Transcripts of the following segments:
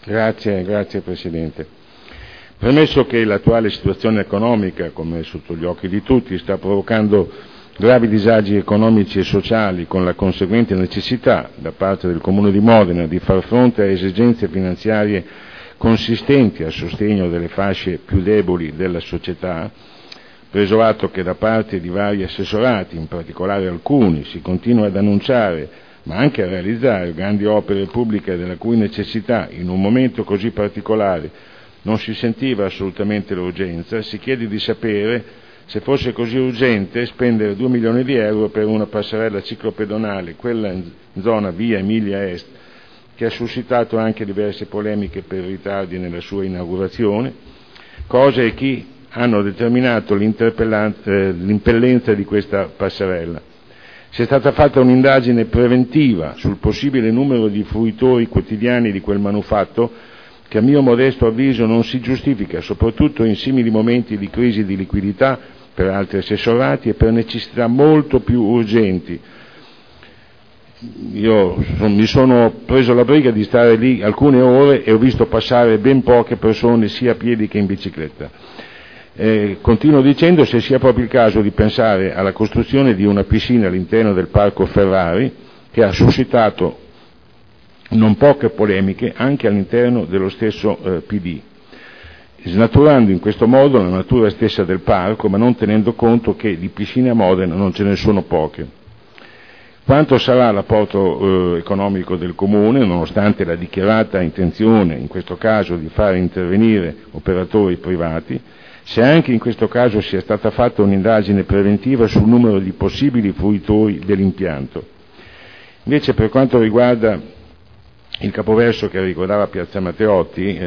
Grazie Presidente. Premesso che l'attuale situazione economica, come è sotto gli occhi di tutti, sta provocando gravi disagi economici e sociali, con la conseguente necessità da parte del Comune di Modena di far fronte a esigenze finanziarie consistenti a sostegno delle fasce più deboli della società, preso atto che da parte di vari assessorati, in particolare alcuni, si continua ad annunciare ma anche a realizzare grandi opere pubbliche della cui necessità in un momento così particolare non si sentiva assolutamente l'urgenza, si chiede di sapere se fosse così urgente spendere 2 milioni di euro per una passerella ciclopedonale, quella in zona via Emilia Est, che ha suscitato anche diverse polemiche per ritardi nella sua inaugurazione, cose e chi hanno determinato l'impellenza di questa passerella. Si è stata fatta un'indagine preventiva sul possibile numero di fruitori quotidiani di quel manufatto che a mio modesto avviso non si giustifica, soprattutto in simili momenti di crisi di liquidità per altri assessorati e per necessità molto più urgenti. Io mi sono preso la briga di stare lì alcune ore e ho visto passare ben poche persone sia a piedi che in bicicletta. Continuo dicendo se sia proprio il caso di pensare alla costruzione di una piscina all'interno del parco Ferrari, che ha suscitato non poche polemiche anche all'interno dello stesso PD, snaturando in questo modo la natura stessa del parco, ma non tenendo conto che di piscine a Modena non ce ne sono poche. Quanto sarà l'apporto economico del Comune, nonostante la dichiarata intenzione in questo caso di far intervenire operatori privati, se anche in questo caso sia stata fatta un'indagine preventiva sul numero di possibili fruitori dell'impianto. Invece, per quanto riguarda il capoverso che ricordava Piazza Matteotti,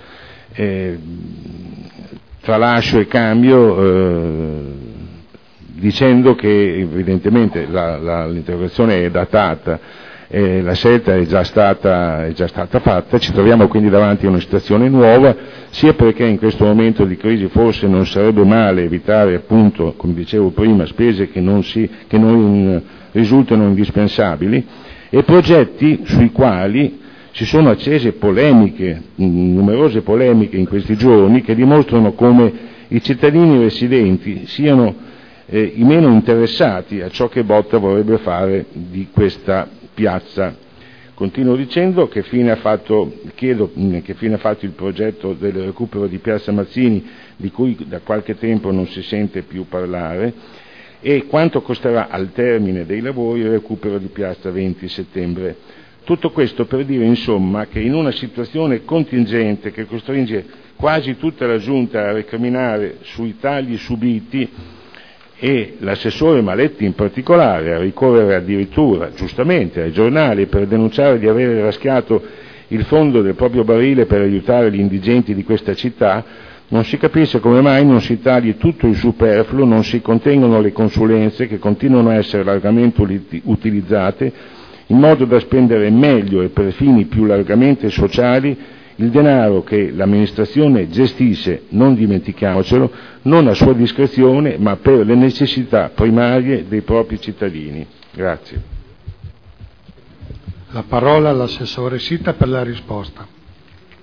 tralascio e cambio dicendo che evidentemente l'interrogazione è datata, la scelta è già stata fatta, ci troviamo quindi davanti a una situazione nuova, sia perché in questo momento di crisi forse non sarebbe male evitare, appunto, come dicevo prima, spese che non risultano indispensabili, e progetti sui quali si sono accese numerose polemiche in questi giorni, che dimostrano come i cittadini residenti siano i meno interessati a ciò che Botta vorrebbe fare di questa piazza. Continuo dicendo chiedo che fine ha fatto il progetto del recupero di Piazza Mazzini, di cui da qualche tempo non si sente più parlare, e quanto costerà al termine dei lavori il recupero di Piazza 20 Settembre. Tutto questo per dire, insomma, che in una situazione contingente che costringe quasi tutta la Giunta a recriminare sui tagli subiti, e l'assessore Maletti in particolare a ricorrere addirittura, giustamente, ai giornali per denunciare di avere raschiato il fondo del proprio barile per aiutare gli indigenti di questa città, non si capisce come mai non si tagli tutto il superfluo, non si contengano le consulenze che continuano a essere largamente utilizzate, in modo da spendere meglio e per fini più largamente sociali il denaro che l'amministrazione gestisce, non dimentichiamocelo, non a sua discrezione, ma per le necessità primarie dei propri cittadini. Grazie. La parola all'assessore Sitta per la risposta.